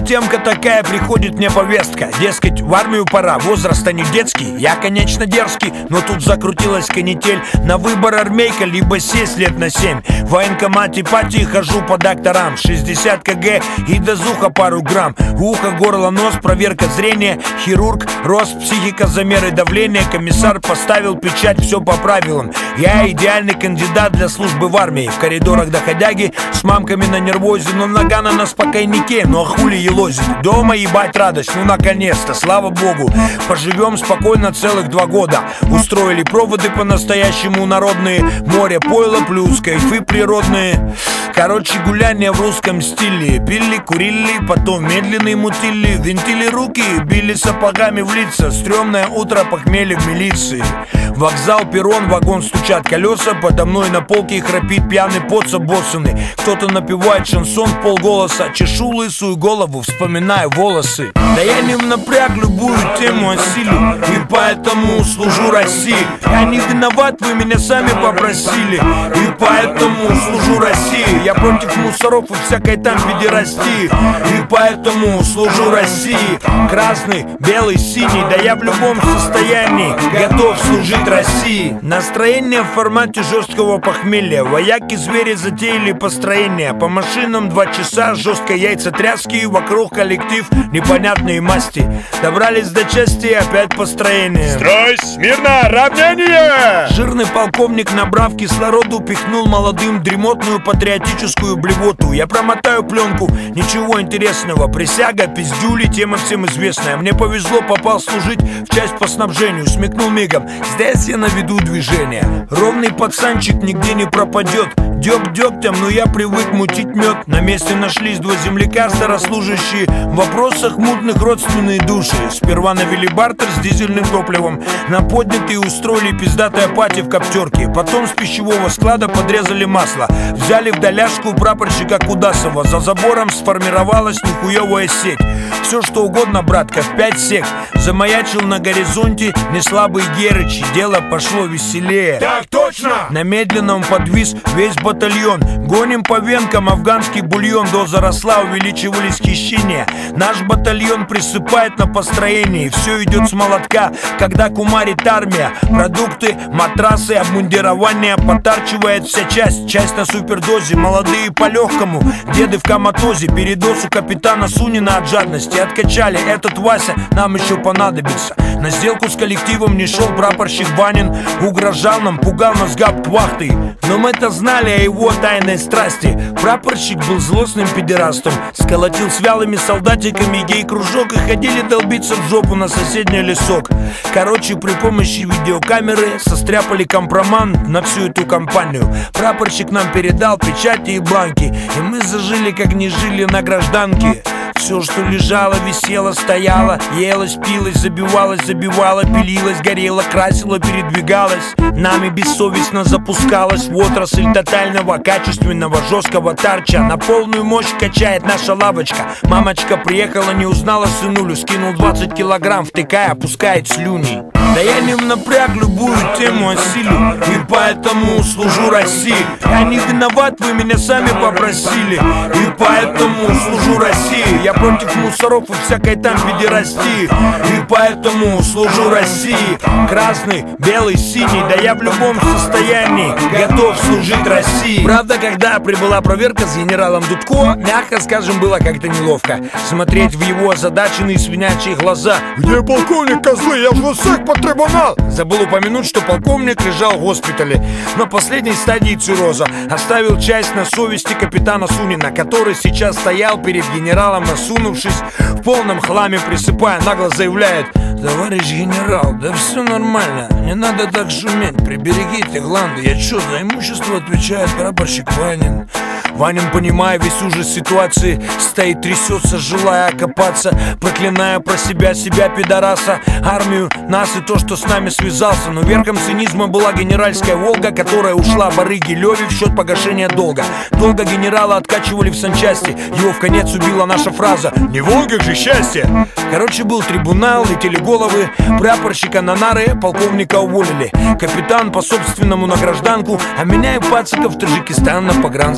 темка такая, приходит мне повестка. Дескать, в армию пора, возраст не детский. Я, конечно, дерзкий, но тут закрутилась канитель. На выбор армейка, либо сесть лет на 7. В военкомате пати хожу по докторам. 60 кг и дозуха пару грамм. Ухо, горло, нос, проверка зрения. Хирург, рост, психика, замеры давления. Комиссар поставил печать, все по правилам. Я идеальный кандидат для службы в армии. В коридорах доходяги с мамками на нервозе. Но нагана на спокойнике, ну а хули елозит. Дома ебать радость, ну наконец-то, слава богу. Поживем спокойно целых 2 года. Устроили проводы по-настоящему народные. Море, пойло плюс кайфы природные. Короче, гуляние в русском стиле. Пили, курили, потом медленные мутили. Винтили руки, били сапогами в лица. Стрёмное утро, похмелье в милиции. Вокзал, перрон, вагон, стучат колеса. Подо мной на полке храпит пьяный поц обоссанный. Кто-то напевает шансон в полголоса. Чешу лысую голову, вспоминаю волосы. Да я не напряг, любую тему осилю. И поэтому служу России. Я не виноват, вы меня сами попросили. И поэтому служу России. Я против мусоров и всякой там педерастии. И поэтому служу России. Красный, белый, синий. Да я в любом состоянии готов служить России. Настроение в формате жесткого похмелья. Вояки-звери затеяли построение. По машинам 2 часа жесткой яйцетряски. Вокруг коллектив непонятные масти. Добрались до части, опять построение. Строй, смирно, равнение! Жирный полковник, набрав кислороду, пихнул молодым дремотную патриотическую блевоту. Я промотаю пленку, ничего интересного. Присяга, пиздюли, тема всем известная. Мне повезло, попал служить в часть по снабжению. Смекнул мигом, здесь я наведу движение. Ровный пацанчик нигде не пропадет. Дёб дёгтем, но я привык мутить мед. На месте нашлись 2 земляка, старослужащие. В вопросах мутных родственные души. Сперва навели бартер с дизельным топливом. На поднятые устроили пиздатые пати в коптерке. Потом с пищевого склада подрезали масло. Взяли в доляшку прапорщика Кудасова. За забором сформировалась нихуевая сеть. Все что угодно, братка, в 5 сек. Замаячил на горизонте неслабый Герыч. Дело пошло веселее. Так точно! На медленном подвис весь батальон. Гоним по венкам афганский бульон. Доза росла, увеличивались хищения. Наш батальон присыпает на построении. Все идет с молотка, когда кумарит армия. Продукты, матрасы, обмундирование. Потарчивает вся часть, часть на супердозе. Молодые по легкому, деды в коматозе. Передоз у капитана Сунина от жадности. Откачали, этот Вася нам еще понадобится. На сделку с коллективом не шел прапорщик Ванин. Угрожал нам, пугал нас гауптвахтой. Но мы-то знали о его тайной страсти. Прапорщик был злостным педерастом. Сколотил с вялыми солдатиками гей-кружок. И ходили долбиться в жопу на соседний лесок. Короче, при помощи видеокамеры состряпали компромат на всю эту компанию. Прапорщик нам передал печати и бланки. И мы зажили, как не жили на гражданке. Все, что лежало, висело, стояло, елось, пилось, забивалось, забивало, пилилось, горело, красило, передвигалось. Нами бессовестно запускалось в отрасль тотального, качественного, жесткого тарча. На полную мощь качает наша лавочка. Мамочка приехала, не узнала сынулю. Скинул 20 килограмм, втыкая, опускает слюни. Да я не напряг, любую тему осилю. И поэтому служу России. Я не виноват, вы меня сами попросили. И поэтому служу России. Я против мусоров и всякой там педерастии. И поэтому служу России. Красный, белый, синий. Да я в любом состоянии готов служить России. Правда, когда прибыла проверка с генералом Дудко, мягко скажем, было как-то неловко смотреть в его озадаченные свинячьи глаза. Где полковник, козлы? Я в ВСЭК по трибунал! Забыл упомянуть, что полковник лежал в госпитале на последней стадии цирроза. Оставил часть на совести капитана Сунина, который сейчас стоял перед генералом, насунувшись в полном хламе, присыпая, нагло заявляет: товарищ генерал, да все нормально, не надо так шуметь, приберегите гланды. Я чё, за имущество отвечает прапорщик Ванин. Ванин, понимая весь ужас ситуации, стоит, трясется, желая окопаться, проклиная про себя пидораса, армию, нас и то, что с нами связался. Но верхом цинизма была генеральская Волга, которая ушла барыге Леве в счет погашения долга. Долго генерала откачивали в санчасти. Его в конец убила наша фраза: «Не Волга же счастье!» Короче, был трибунал, летели головы. Прапорщика на нары, полковника уволили. Капитан по собственному на гражданку, а меня и пациков в Таджикистан на погранзаставу.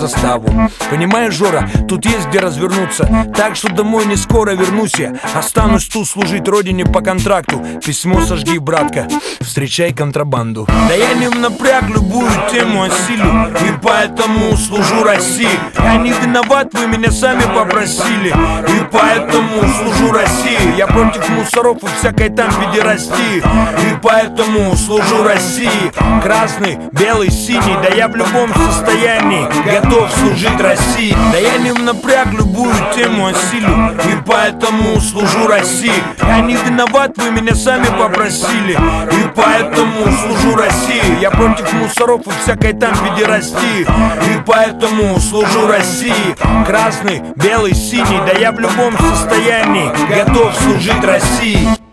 дорогу. Понимаешь, Жора, тут есть где развернуться. Так что домой не скоро вернусь я. Останусь тут служить родине по контракту. Письмо сожги, братка, встречай контрабанду. Да я не напряг, любую тему осилю, и поэтому служу России. Я не виноват, вы меня сами попросили, и поэтому служу России. Я против мусоров и всякой там педерастии, и поэтому служу России. Красный, белый, синий, да я в любом состоянии готов служить России. Да я не напряг, любую тему осилю, и поэтому служу России. Я не виноват, вы меня сами попросили, и поэтому служу России. Я против мусоров и всякой там педерастии, и поэтому служу России. Красный, белый, синий, да я в любом состоянии готов служить России.